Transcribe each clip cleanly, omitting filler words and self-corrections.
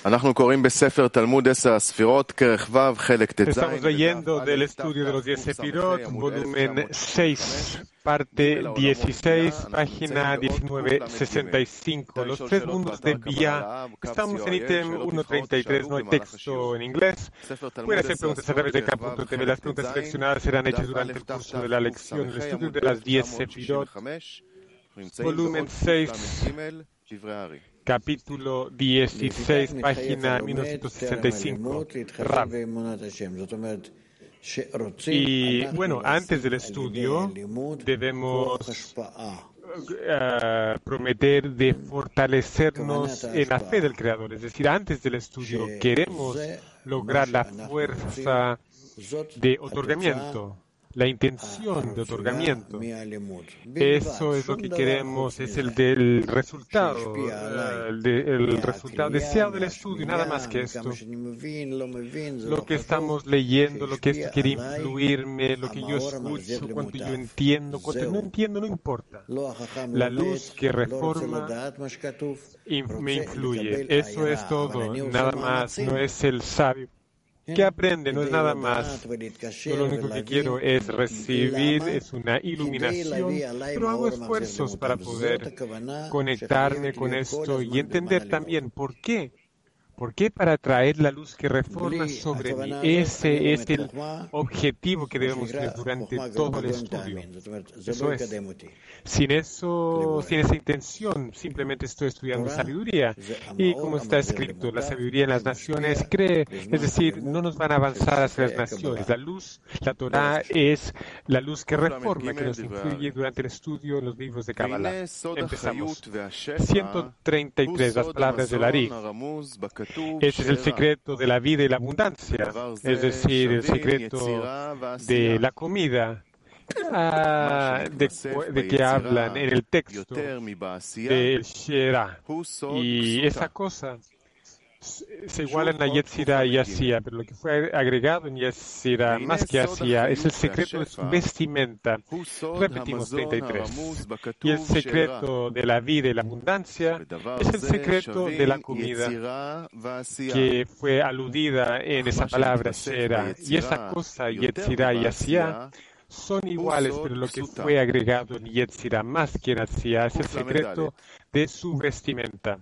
Estamos leyendo del estudio de los 10 Sefirot, volumen 6, parte 16, página 1965. Los tres mundos de Bia. Estamos en ítem 1.33, no hay texto en inglés. Pueden hacer preguntas a través de K.TV. Las preguntas seleccionadas serán hechas durante el curso de la lección. El estudio de las 10 Sefirot, volumen 6, capítulo 16, página 1965. Rab. Y bueno, antes del estudio debemos prometer de fortalecernos en la fe del Creador. Es decir, antes del estudio queremos lograr la fuerza de otorgamiento, la intención de otorgamiento. Eso es lo que queremos, es el del resultado, el resultado deseado del estudio, nada más que esto. Lo que estamos leyendo, lo que esto quiere influirme, lo que yo escucho, cuánto yo entiendo, cuánto no entiendo, no importa. La luz que reforma me influye. Eso es todo, nada más, no es el sabio que aprende, no es nada más. Yo lo único que quiero es recibir, es una iluminación, pero hago esfuerzos para poder conectarme con esto y entender también por qué. ¿Por qué? Para traer la luz que reforma sobre mí. Ese es el objetivo que debemos tener durante todo el estudio. Eso es. Sin esa intención, simplemente estoy estudiando sabiduría. Y como está escrito, la sabiduría en las naciones cree, es decir, no nos van a avanzar hacia las naciones. La luz, la Torah es la luz que reforma, que nos influye durante el estudio en los libros de Kabbalah. Empezamos. 133, las palabras del Ari. Ese es el secreto de la vida y la abundancia, es decir, el secreto de la comida, de que hablan en el texto del Shera. Y esa cosa se iguala en la Yetzirah y Asía, pero lo que fue agregado en Yetzirah, más que Asía, es el secreto de su vestimenta. Repetimos 33. Y el secreto de la vida y la abundancia es el secreto de la comida que fue aludida en esa palabra Shera. Y esa cosa, Yetzirah y Asía, son iguales, pero lo que fue agregado en Yetzirah más que en Asía es el secreto de su vestimenta.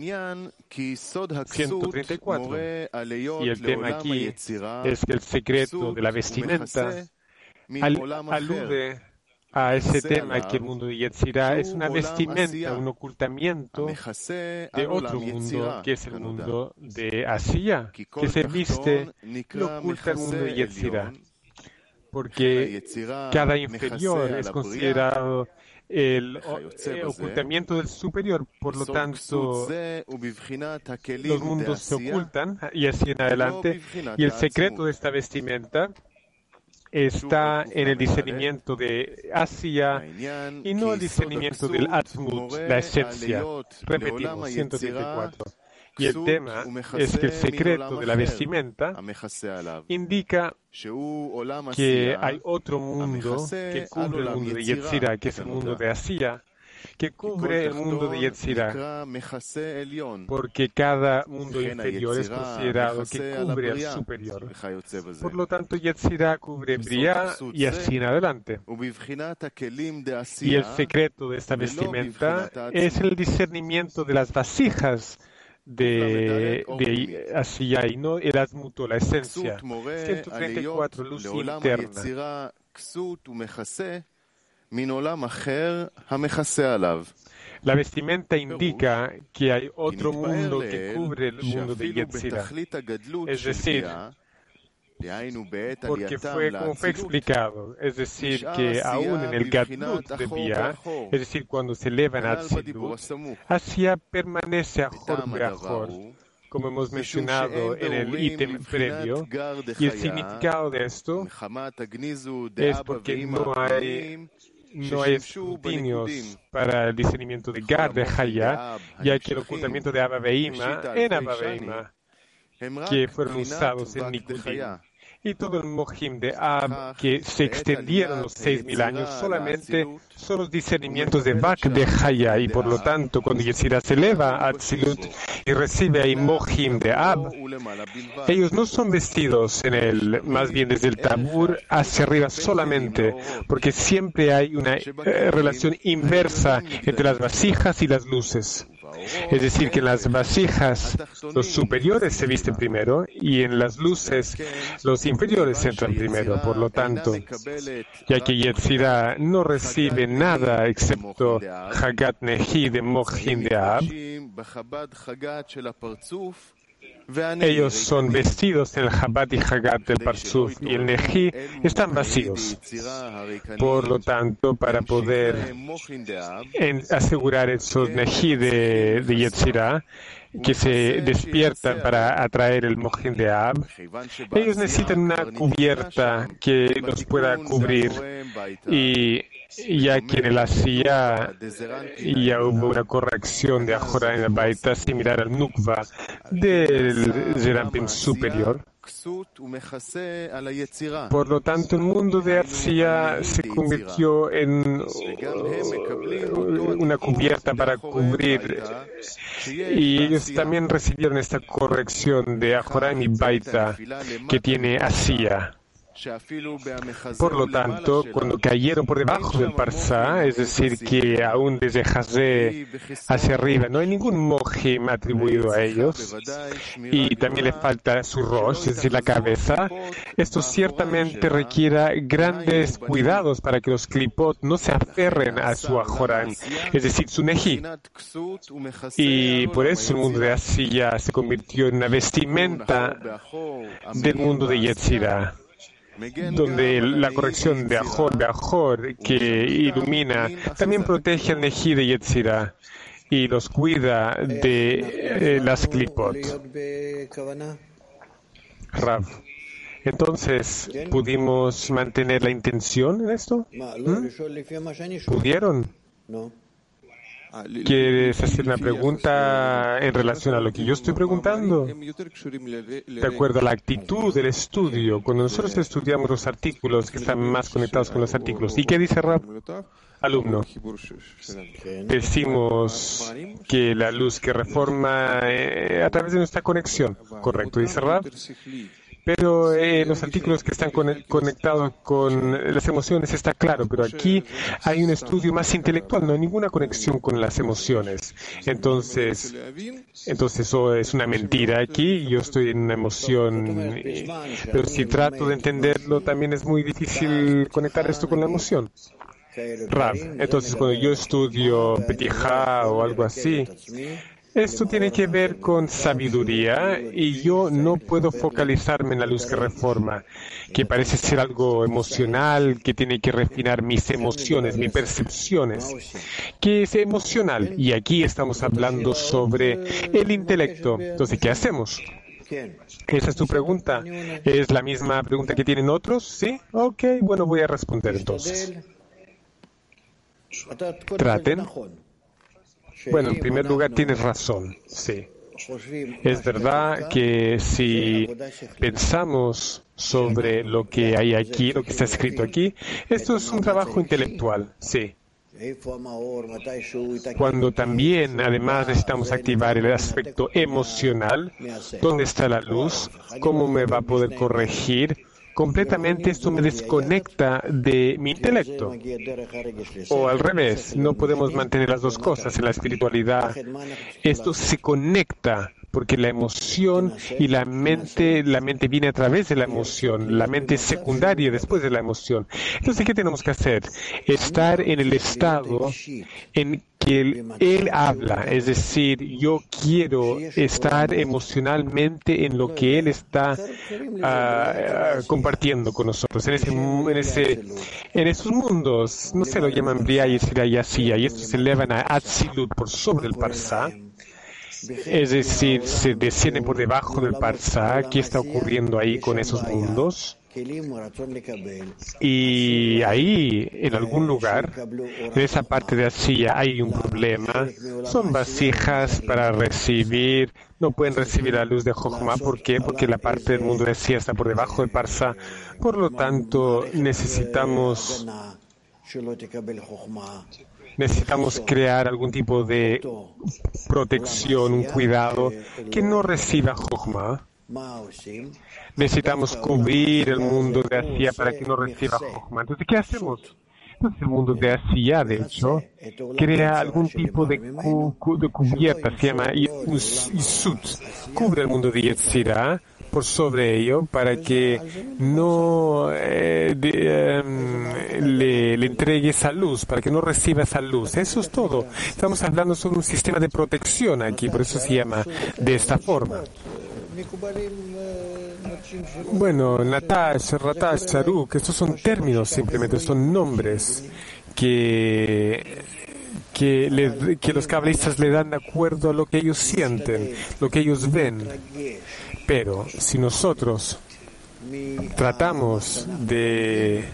134. Y el tema aquí es que el secreto de la vestimenta alude a ese tema que el mundo de Yetzirah es una vestimenta, un ocultamiento de otro mundo, que es el mundo de Asía, que se viste y oculta el mundo de Yetzirah. Porque cada inferior es considerado el ocultamiento del superior, por lo tanto los mundos se ocultan y así en adelante, y el secreto de esta vestimenta está en el discernimiento de Asia y no el discernimiento del Atzmut, la esencia. Repetimos, 134. Y el tema es que el secreto de la vestimenta indica que hay otro mundo que cubre el mundo de Yetzirah, que es el mundo de Asia, que cubre el mundo de Yetzirah, porque cada mundo inferior es considerado que cubre al superior. Por lo tanto, Yetzirah cubre Briah y así en adelante. Y el secreto de esta vestimenta es el discernimiento de las vasijas de Asiyah y no el Azmuto, la esencia. 134, luz interna. La vestimenta indica que hay otro mundo que cubre el mundo de Yetzirah. Es decir, porque como fue explicado, es decir, que aún en el Gadlut de Bia, es decir, cuando se elevan a Atzilut, Asia permanece a Hor Be'achor, como hemos mencionado en el ítem previo, y el significado de esto es porque no hay escrutinios para el discernimiento de Gar de Hayah, ya que el ocultamiento de Abba Beima en Abba Beima, que fueron usados en Nikudim. y todo el Mohim de Ab, que se extendieron los 6.000 años, solamente son los discernimientos de Vak de Haya, y por lo tanto, cuando Yetzirah se eleva a Atzilut y recibe ahí Mohim de Ab, ellos no son vestidos en él, más bien desde el Tabur hacia arriba solamente, porque siempre hay una relación inversa entre las vasijas y las luces. Es decir, que en las vasijas los superiores se visten primero y en las luces los inferiores entran primero. Por lo tanto, ya que Yetzirah no recibe nada excepto Hagat Nehi de Mohim de Ab, ellos son vestidos en el Chabad y Hagat del Parzuf, y el Nehi están vacíos. Por lo tanto, para poder asegurar esos Nehi de Yetzirah, que se despiertan para atraer el Mohim de Ab, ellos necesitan una cubierta que los pueda cubrir, y ya que en el Asiya ya hubo una corrección de Ahora en el Baita similar al Nukva del Zerampim superior. Por lo tanto, el mundo de Asiya se convirtió en una cubierta para cubrir, y ellos también recibieron esta corrección de Ahora y Baita que tiene Asiya. Por lo tanto, cuando cayeron por debajo del Parsá, es decir, que aún desde Hazé hacia arriba no hay ningún Mohim atribuido a ellos, y también le falta su Rosh, es decir, la cabeza, esto ciertamente requiere grandes cuidados para que los Klipot no se aferren a su Ajoran, es decir, su Nehi. Y por eso el mundo de Asiya se convirtió en una vestimenta del mundo de Yetzirah, donde la corrección de Ahor que ilumina también protege al Nehi de Yetzirah y los cuida de las Klipot. Rav, entonces, ¿pudimos mantener la intención en esto? ¿Pudieron? ¿Quieres hacer una pregunta en relación a lo que yo estoy preguntando? De acuerdo a la actitud del estudio, cuando nosotros estudiamos los artículos que están más conectados con los artículos, ¿y qué dice Rab? Alumno, decimos que la luz que reforma a través de nuestra conexión, correcto, dice Rab. Pero los artículos que están conectados con las emociones está claro, pero aquí hay un estudio más intelectual, no hay ninguna conexión con las emociones. Entonces eso es una mentira aquí, yo estoy en una emoción, pero si trato de entenderlo también es muy difícil conectar esto con la emoción. Rav, entonces cuando yo estudio Petijá o algo así, esto tiene que ver con sabiduría, y yo no puedo focalizarme en la luz que reforma, que parece ser algo emocional, que tiene que refinar mis emociones, mis percepciones, que es emocional. Y aquí estamos hablando sobre el intelecto. Entonces, ¿qué hacemos? ¿Esa es tu pregunta? ¿Es la misma pregunta que tienen otros? ¿Sí? Ok, bueno, voy a responder entonces. Traten. Bueno, en primer lugar, tienes razón, sí. Es verdad que si pensamos sobre lo que hay aquí, lo que está escrito aquí, esto es un trabajo intelectual, sí. Cuando también, además, necesitamos activar el aspecto emocional, ¿dónde está la luz? ¿Cómo me va a poder corregir? Completamente esto me desconecta de mi intelecto. O al revés, no podemos mantener las dos cosas en la espiritualidad. Esto se conecta porque la emoción y la mente viene a través de la emoción. La mente es secundaria después de la emoción. Entonces, ¿qué tenemos que hacer? Estar en el estado en que él habla, es decir, yo quiero estar emocionalmente en lo que él está compartiendo con nosotros, en esos mundos, no se lo llaman Briah y Sirah y Asiya, y estos se elevan a Atzilut por sobre el Parsá, es decir, se descienden por debajo del Parsá. ¿Qué está ocurriendo ahí con esos mundos? Y ahí, en algún lugar, en esa parte de Asia hay un problema. Son vasijas para recibir, no pueden recibir la luz de Jochma. ¿Por qué? Porque la parte del mundo de Asia está por debajo de Parsa. Por lo tanto, necesitamos crear algún tipo de protección, un cuidado que no reciba Jochma. Necesitamos cubrir el mundo de Asia para que no reciba Jochma. Entonces, ¿qué hacemos? Entonces, el mundo de Asia, de hecho, crea algún tipo de cubierta, se llama Isut. Cubre el mundo de Yetzirah por sobre ello para que no le entregue esa luz, para que no reciba esa luz. Eso es todo. Estamos hablando sobre un sistema de protección aquí, por eso se llama de esta forma. Bueno, Natash, Ratash, Saruk, estos son términos simplemente, son nombres que los cabalistas le dan de acuerdo a lo que ellos sienten, lo que ellos ven. Pero si nosotros tratamos de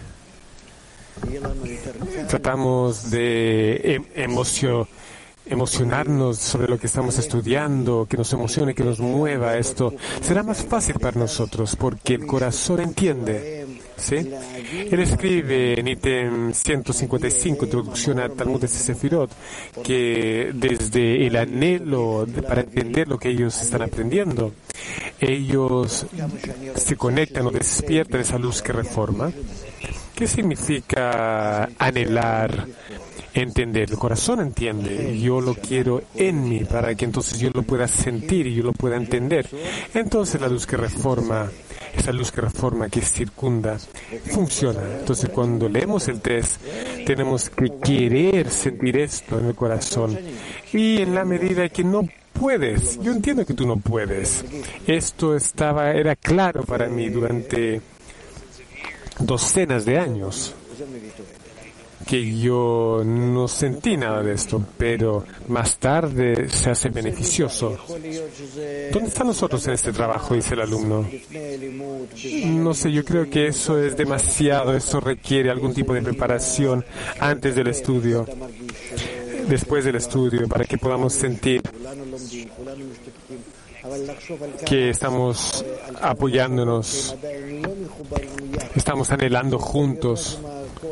emocionarnos sobre lo que estamos estudiando, que nos emocione, que nos mueva esto, será más fácil para nosotros porque el corazón entiende. ¿Sí? Él escribe en ítem 155, introducción a Talmud de Sefirot, que desde el anhelo para entender lo que ellos están aprendiendo, ellos se conectan o despiertan esa luz que reforma. ¿Qué significa anhelar? Entender, el corazón entiende, yo lo quiero en mí para que entonces yo lo pueda sentir y yo lo pueda entender. Entonces la luz que reforma, esa luz que reforma, que circunda, funciona. Entonces cuando leemos el test, tenemos que querer sentir esto en el corazón. Y en la medida que no puedes, yo entiendo que tú no puedes. Esto era claro para mí durante docenas de años, que yo no sentí nada de esto, pero más tarde se hace beneficioso. ¿Dónde están nosotros en este trabajo?, dice el alumno. No sé, yo creo que eso es demasiado, eso requiere algún tipo de preparación antes del estudio, después del estudio, para que podamos sentir que estamos apoyándonos, estamos anhelando juntos,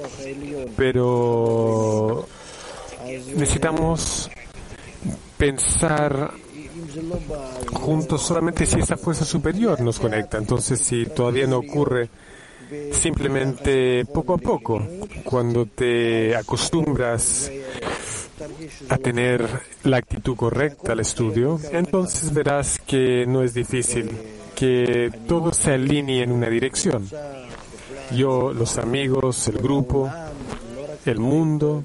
pero necesitamos pensar juntos solamente si esa fuerza superior nos conecta. Entonces, si todavía no ocurre, simplemente poco a poco, cuando te acostumbras a tener la actitud correcta al estudio, entonces verás que no es difícil, que todo se alinee en una dirección. Yo, los amigos, el grupo, el mundo,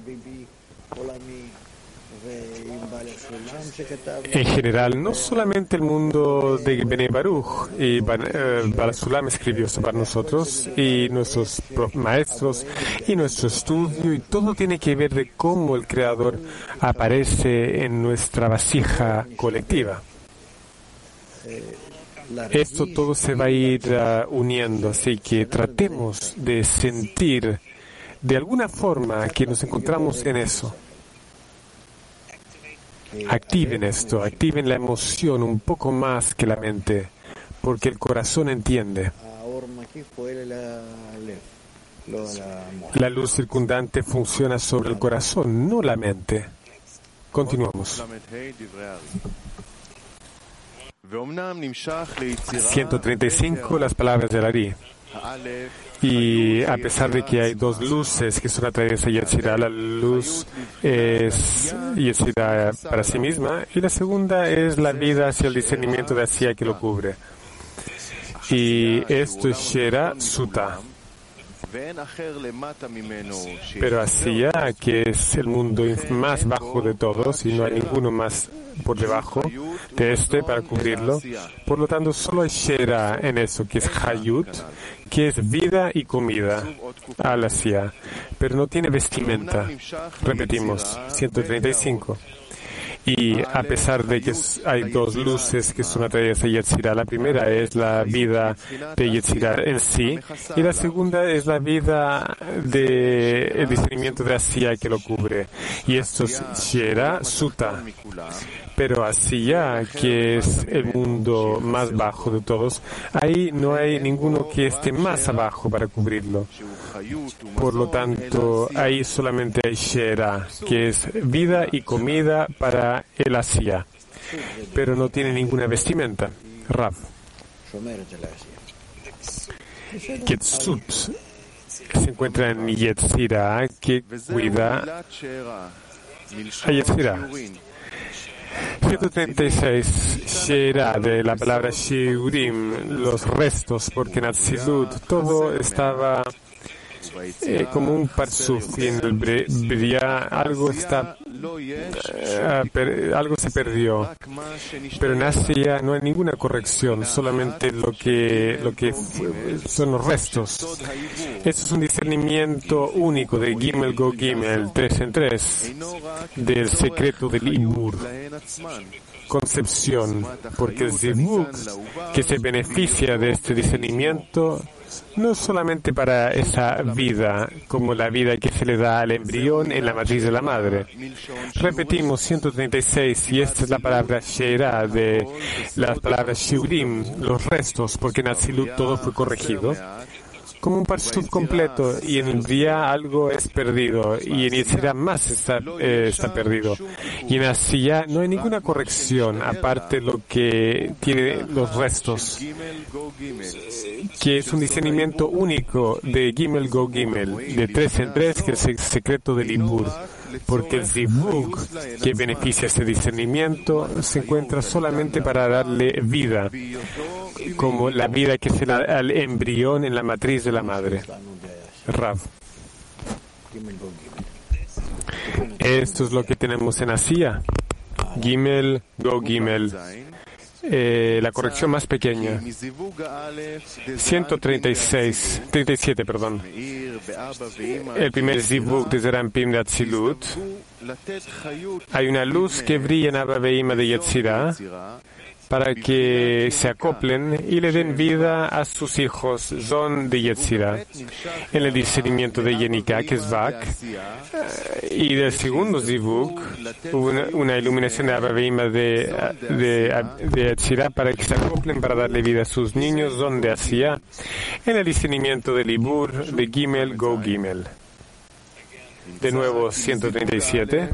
en general, no solamente el mundo de Bnei Baruch, y Baal Sulam escribió para nosotros, y nuestros maestros, y nuestro estudio, y todo tiene que ver de cómo el Creador aparece en nuestra vasija colectiva. Esto todo se va a ir uniendo, así que tratemos de sentir de alguna forma que nos encontramos en eso. Activen esto, activen la emoción un poco más que la mente, porque el corazón entiende. La luz circundante funciona sobre el corazón, no la mente. Continuamos. 135, las palabras del Ari. Y a pesar de que hay dos luces que son atraídas a Yetzirah, la luz es Yetzirah para sí misma y la segunda es la vida hacia el discernimiento de Asia que lo cubre. Y esto es Shera Suta. Pero Asia, que es el mundo más bajo de todos y no hay ninguno más por debajo de este para cubrirlo, por lo tanto solo hay Shera en eso, que es Hayut, que es vida y comida al Asia, pero no tiene vestimenta. Repetimos, 135. Y a pesar de que hay dos luces que son atraídas a Yetzirah, la primera es la vida de Yetzirah en sí, y la segunda es la vida del discernimiento de Asiya que lo cubre. Y esto es Shera Suta. Pero Asiya, que es el mundo más bajo de todos, ahí no hay ninguno que esté más abajo para cubrirlo. Por lo tanto, ahí solamente hay Shera, que es vida y comida para el Asiya, pero no tiene ninguna vestimenta. Rav. Ketzut se encuentra en Yetzirah, que cuida a Yetzirah. 136, Shera, de la palabra Shiurim, los restos, porque en Atzilut todo estaba como un parsuf, y en el Briá algo se perdió, pero en Asia no hay ninguna corrección, solamente lo que son los restos. Esto es un discernimiento único de Gimel Go Gimel, 3 en 3, del secreto del Ibur, concepción, porque el Zivuk que se beneficia de este discernimiento no solamente para esa vida, como la vida que se le da al embrión en la matriz de la madre. Repetimos 136, y esta es la palabra Sheira de las palabras Shiurim, los restos, porque en Atzilut todo fue corregido, como un parsuf completo, y en el día algo es perdido, y en Yetzirah más está perdido. Y en Asiya no hay ninguna corrección, aparte lo que tiene los restos, que es un discernimiento único de Gimel Go Gimel, de 3 en 3, que es el secreto del Ibur, porque el Zivug que beneficia este discernimiento se encuentra solamente para darle vida, como la vida que se da al embrión en la matriz de la madre. Rav. Esto es lo que tenemos en Asiya. Gimel Go Gimel. La corrección más pequeña. 37, perdón. El primer Zivug de Zerampim de Atzilut. Hay una luz que brilla en Abba Veima de Yetzirah para que se acoplen y le den vida a sus hijos, Zon de Yetzirah, en el discernimiento de Yenika, que es Vak, y del segundo Zivuk, hubo una iluminación de Abba Veima de Yetzirah para que se acoplen para darle vida a sus niños, Zon de Asiya, en el discernimiento del Ibur de Gimel Go Gimel. De nuevo, 137.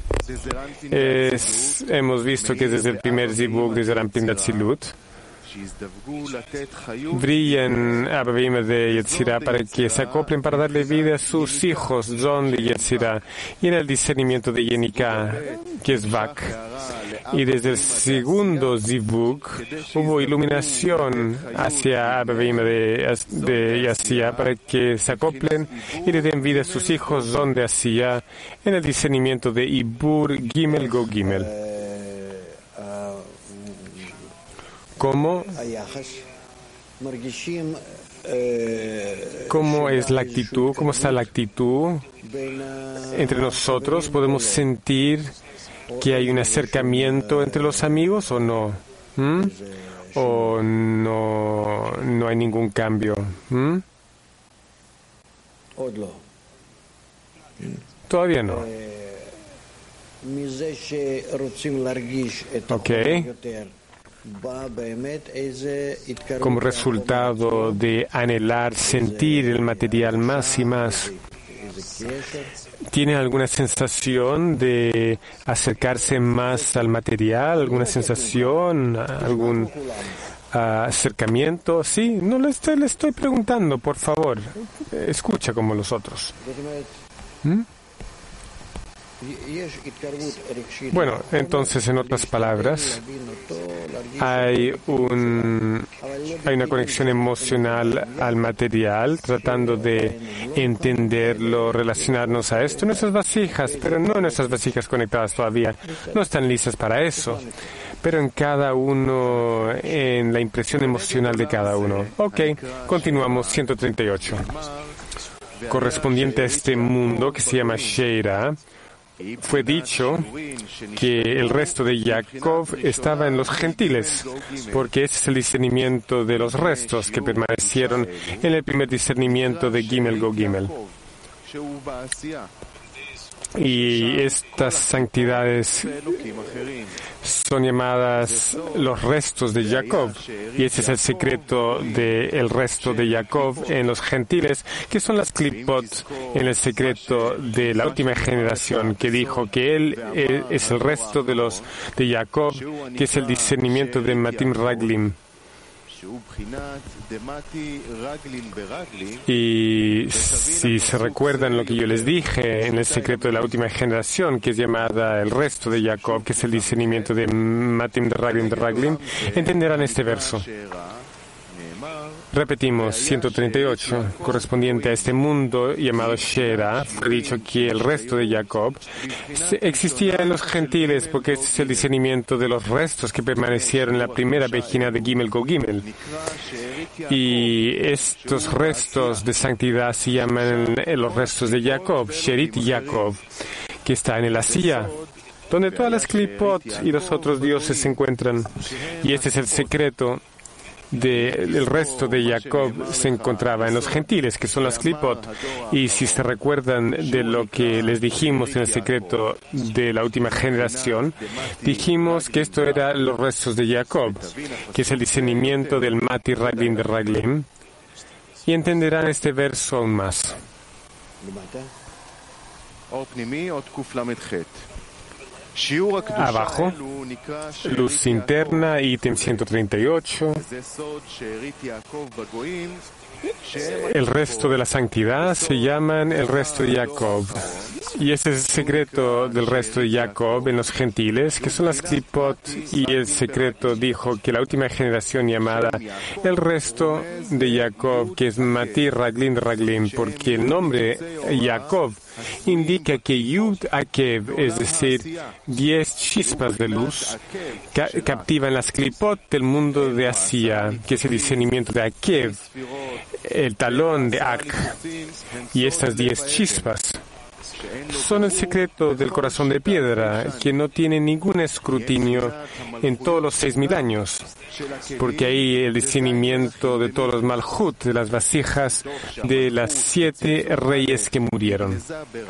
Hemos visto que desde el primer Zivug de Zerampim de Atzilut brillan Abba Veima de Yetzirah para que se acoplen para darle vida a sus hijos, Zon de Yetzirah, y en el discernimiento de Yenika, que es Vak. Y desde el segundo Zivug hubo iluminación hacia Abba Veima de Asiya para que se acoplen y le den vida a sus hijos, Zon de Asiya, en el discernimiento de Ibur Gimel Go Gimel. ¿Cómo es la actitud? ¿Cómo está la actitud entre nosotros? ¿Podemos sentir que hay un acercamiento entre los amigos o no? ¿O no hay ningún cambio? Todavía no. Ok. Como resultado de anhelar sentir el material más y más, ¿tiene alguna sensación de acercarse más al material? ¿Alguna sensación? ¿Algún acercamiento? Sí, no le estoy preguntando, por favor. Escucha como los otros. Bueno, entonces, en otras palabras, hay una conexión emocional al material, tratando de entenderlo, relacionarnos a esto. Nuestras vasijas, pero no nuestras vasijas conectadas todavía, no están listas para eso, pero en cada uno, en la impresión emocional de cada uno. Ok, continuamos, 138. Correspondiente a este mundo que se llama Sheira, fue dicho que el resto de Jacob estaba en los gentiles, porque ese es el discernimiento de los restos que permanecieron en el primer discernimiento de Gimel Go Gimel. Y estas santidades son llamadas los restos de Jacob. Y ese es el secreto del resto de Jacob en los gentiles, que son las Klipot, en el secreto de la última generación, que dijo que él es el resto de Jacob, que es el discernimiento de Matim Raglim. Y si se recuerdan lo que yo les dije en el secreto de la última generación, que es llamada el resto de Jacob, que es el discernimiento de Matim de Raglim, entenderán este verso. Repetimos, 138, correspondiente a este mundo llamado Shera, fue dicho que el resto de Jacob existía en los gentiles, porque este es el discernimiento de los restos que permanecieron en la primera página de Gimel Go Gimel. Y estos restos de santidad se llaman los restos de Jacob, Sherit Jacob, que está en el Asía, donde todas las Klipot y los otros dioses se encuentran. Y este es el secreto del resto de Jacob, se encontraba en los gentiles, que son las Klipot. Y si se recuerdan de lo que les dijimos en el secreto de la última generación, dijimos que esto era los restos de Jacob, que es el discernimiento del Mati Raglim de Raglim. Y entenderán este verso aún más. Abajo, luz interna, ítem 138. El resto de la santidad se llaman el resto de Jacob. Y ese es el secreto del resto de Jacob en los gentiles, que son las Klipot, y el secreto dijo que la última generación llamada el resto de Jacob, que es Mati Raglim de Raglim, porque el nombre Jacob indica que Yud Akev, es decir, 10 chispas de luz, captivan las Klipot del mundo de Asia, que es el discernimiento de Akev, el talón de Ak, y estas 10 chispas son el secreto del corazón de piedra, que no tiene ningún escrutinio en todos los 6.000 años, porque ahí el discernimiento de todos los Malhut, de las vasijas de las 7 reyes que murieron,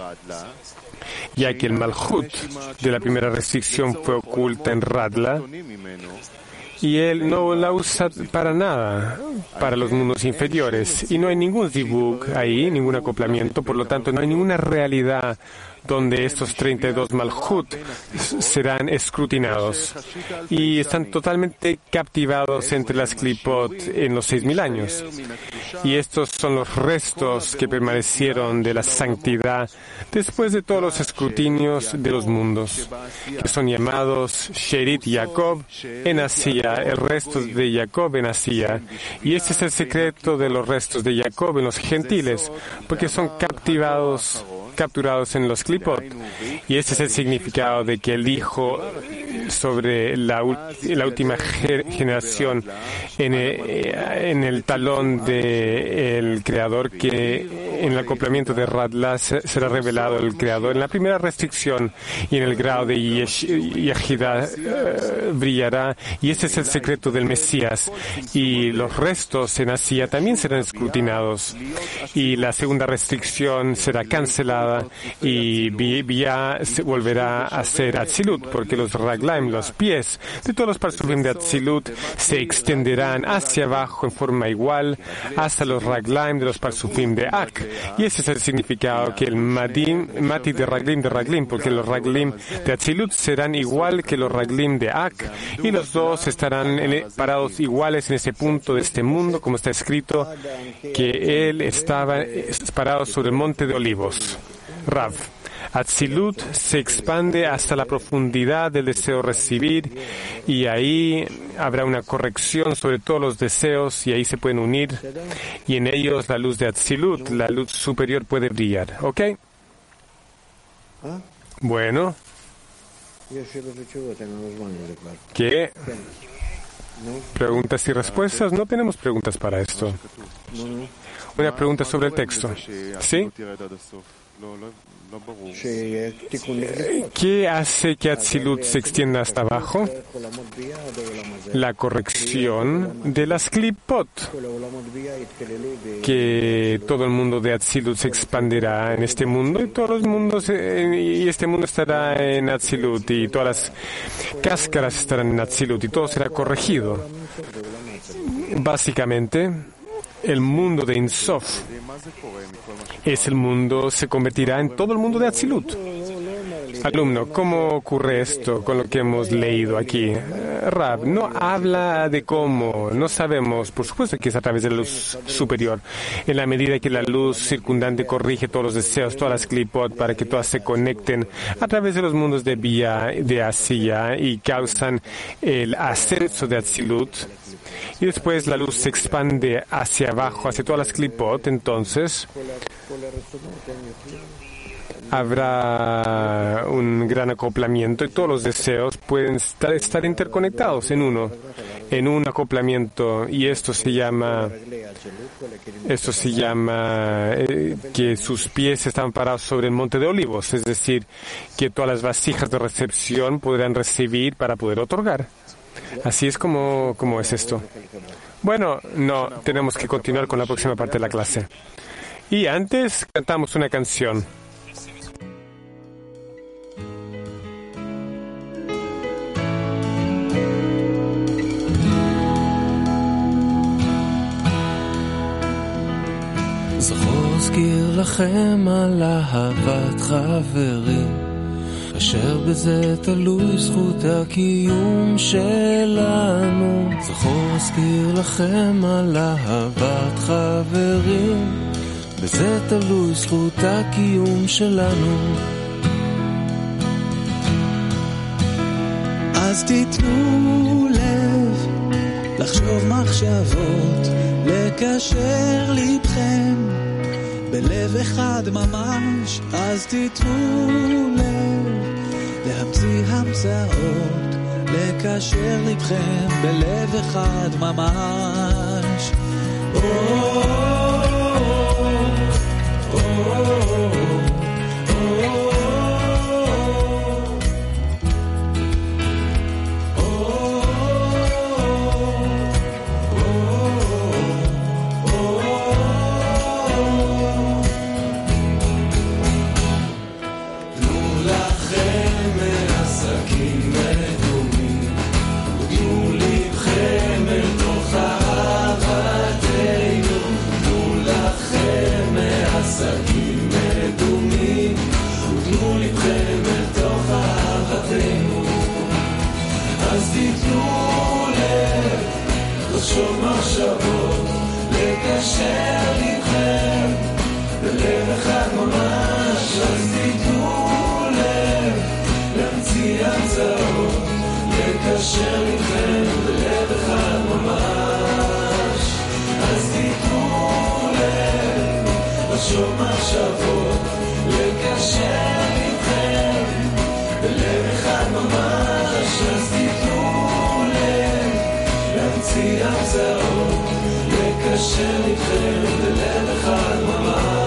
ya que el Malhut de la primera restricción fue oculta en Radla, y él no la usa para nada, para los mundos inferiores. Y no hay ningún zibug ahí, ningún acoplamiento, por lo tanto no hay ninguna realidad donde estos 32 Malhut serán escrutinados y están totalmente captivados entre las Klipot en los 6.000 años. Y estos son los restos que permanecieron de la santidad después de todos los escrutinios de los mundos, que son llamados Sherit Jacob en Asia, el resto de Jacob en Asia. Y este es el secreto de los restos de Jacob en los gentiles, porque son capturados en los Klipot. Y ese es el significado de que él dijo sobre la última generación en el talón del Creador, que en el acoplamiento de Radla será revelado el Creador en la primera restricción, y en el grado de Yehida brillará. Y ese es el secreto del Mesías. Y los restos en Asia también serán escrutinados, y la segunda restricción será cancelada, y Bia se volverá a ser Atzilut, porque los Raglaim, los pies de todos los Parsufim de Atzilut, se extenderán hacia abajo en forma igual hasta los Raglaim de los Parsufim de Ak. Y ese es el significado, que el Mati de Raglim, porque los Raglim de Atzilut serán igual que los Raglim de Ak, y los dos estarán parados iguales en ese punto de este mundo, como está escrito que él estaba parado sobre el monte de Olivos. Rav. Atzilut se expande hasta la profundidad del deseo recibir, y ahí habrá una corrección sobre todos los deseos, y ahí se pueden unir, y en ellos la luz de Atzilut, la luz superior, puede brillar. ¿Ok? Bueno. ¿Qué? ¿Preguntas y respuestas? No tenemos preguntas para esto. Una pregunta sobre el texto. ¿Sí? ¿Qué hace que Atzilut se extienda hasta abajo? La corrección de las klipot. Que todo el mundo de Atzilut se expandirá en este mundo y todos los mundos, y este mundo estará en Atzilut y todas las cáscaras estarán en Atzilut y todo será corregido. Básicamente, el mundo de Ein Sof se convertirá en todo el mundo de Atzilut. Alumno, ¿cómo ocurre esto con lo que hemos leído aquí? Rab, no habla de cómo, no sabemos, por supuesto que es a través de la luz superior, en la medida que la luz circundante corrige todos los deseos, todas las klipot, para que todas se conecten a través de los mundos de Bia, de Asiya, y causan el ascenso de Atzilut. Y después la luz se expande hacia abajo, hacia todas las klipot, entonces habrá un gran acoplamiento y todos los deseos pueden estar interconectados en un acoplamiento, y esto se llama que sus pies están parados sobre el monte de olivos, es decir, que todas las vasijas de recepción podrán recibir para poder otorgar. Así es como es esto. Bueno, no, tenemos que continuar con la próxima parte de la clase. Y antes cantamos una canción. זכור אזכיר לכם על אהבת חברים אשר בזה תלוי זכות הקיום שלנו. זכור אזכיר לכם על אהבת חברים בזה תלוי זכות הקיום שלנו. אז תיתנו לב לחשוב מחשבות, לקשר לבכם בלב אחד ממש. אז תיתנו לב להמציא המצאות, לקשר לבכם בלב אחד ממש. לחשוב מחשבות, לקשר לבכם בלב אחד ממש. אז תיתנו לב להמציא המצאות, לקשר לבכם בלב אחד ממש. אז תיתנו לב לחשוב מחשבות, לקשר לבכם בלב אחד ממש. אז תיתנו לב להמציא המצאות, לקשר איתכם בלב אחד ממש.